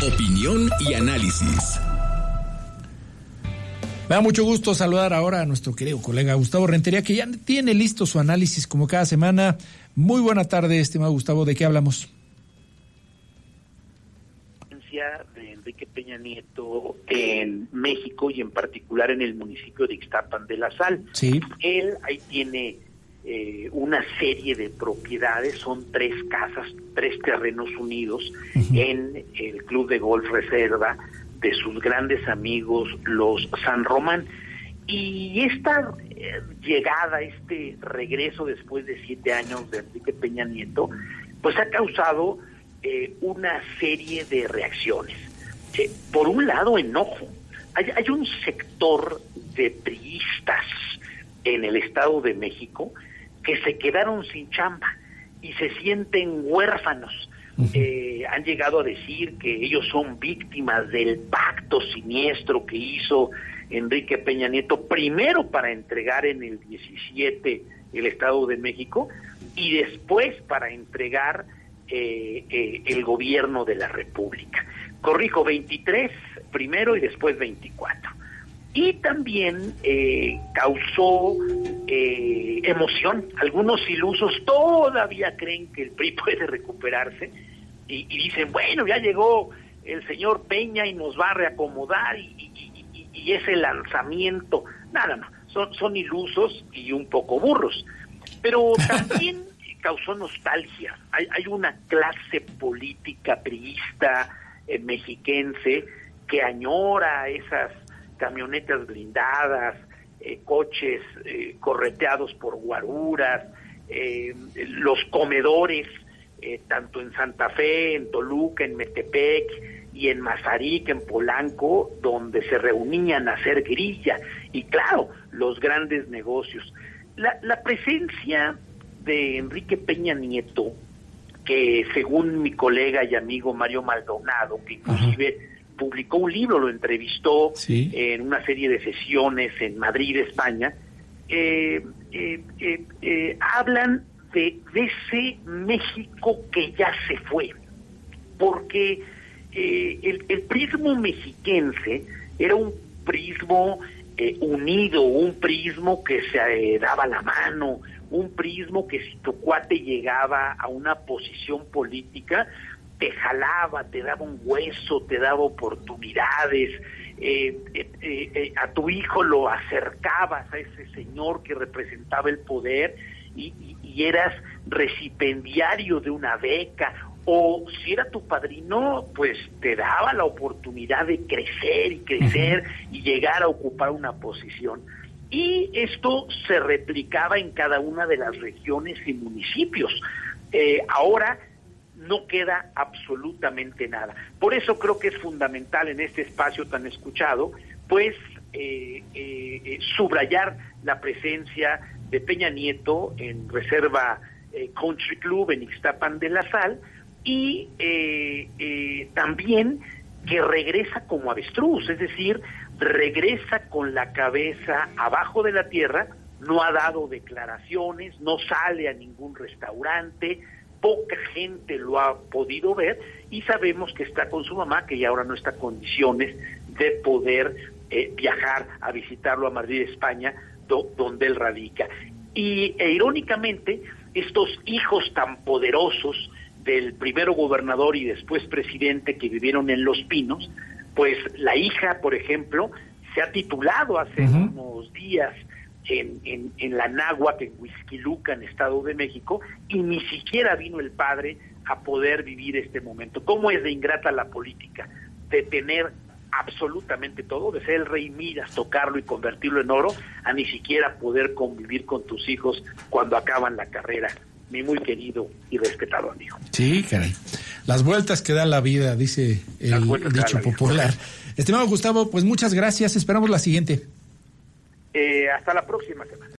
Opinión y análisis. Me da mucho gusto saludar ahora a nuestro querido colega Gustavo Rentería, que ya tiene listo su análisis como cada semana. Muy buena tarde, estimado Gustavo. ¿De qué hablamos? De Enrique Peña Nieto en México y en particular en el municipio de Ixtapan de la Sal. Sí. Él ahí tiene una serie de propiedades, son 3 casas, 3 terrenos unidos en el Club de Golf Reserva de sus grandes amigos, los San Román. Y esta llegada, este regreso después de 7 años de Enrique Peña Nieto, pues ha causado una serie de reacciones. Por un lado, enojo. Hay un sector de priistas en el Estado de México que se quedaron sin chamba y se sienten huérfanos. Han llegado a decir que ellos son víctimas del pacto siniestro que hizo Enrique Peña Nieto, primero para entregar en el 17 el Estado de México y después para entregar el gobierno de la República. Corrijo, 23 primero y después 24. Y también causó emoción. Algunos ilusos todavía creen que el PRI puede recuperarse y dicen, bueno, ya llegó el señor Peña y nos va a reacomodar y ese lanzamiento. Nada, no, son ilusos y un poco burros. Pero también causó nostalgia. Hay una clase política priista mexiquense que añora esas camionetas blindadas, coches correteados por guaruras, los comedores, tanto en Santa Fe, en Toluca, en Metepec y en Mazarik, en Polanco, donde se reunían a hacer grilla, y claro, los grandes negocios. La presencia de Enrique Peña Nieto, que según mi colega y amigo Mario Maldonado, que inclusive publicó un libro, lo entrevistó en una serie de sesiones en Madrid, España, hablan de ese México que ya se fue, porque el prismo mexiquense era un prismo unido, un prismo que se daba la mano, un prismo que si tu cuate llegaba a una posición política, te jalaba, te daba un hueso, te daba oportunidades, a tu hijo lo acercabas a ese señor que representaba el poder y eras recipendiario de una beca, o si era tu padrino, pues te daba la oportunidad de crecer y llegar a ocupar una posición. Y esto se replicaba en cada una de las regiones y municipios. Ahora no queda absolutamente nada. Por eso creo que es fundamental en este espacio tan escuchado, pues subrayar la presencia de Peña Nieto en Reserva Country Club en Ixtapan de la Sal, y también que regresa como avestruz, es decir, regresa con la cabeza abajo de la tierra, no ha dado declaraciones, no sale a ningún restaurante, poca gente lo ha podido ver, y sabemos que está con su mamá, que ya ahora no está en condiciones de poder viajar a visitarlo a Madrid, España, donde él radica. Y irónicamente, estos hijos tan poderosos del primero gobernador y después presidente que vivieron en Los Pinos, pues la hija, por ejemplo, se ha titulado hace unos días en la Náhuac, en Huixquiluca, en Estado de México, y ni siquiera vino el padre a poder vivir este momento. ¿Cómo es de ingrata la política? De tener absolutamente todo, de ser el rey Midas, tocarlo y convertirlo en oro, a ni siquiera poder convivir con tus hijos cuando acaban la carrera. Mi muy querido y respetado amigo. Sí, caray. Las vueltas que da la vida, dice el dicho popular. Estimado Gustavo, pues muchas gracias. Esperamos la siguiente. Hasta la próxima semana.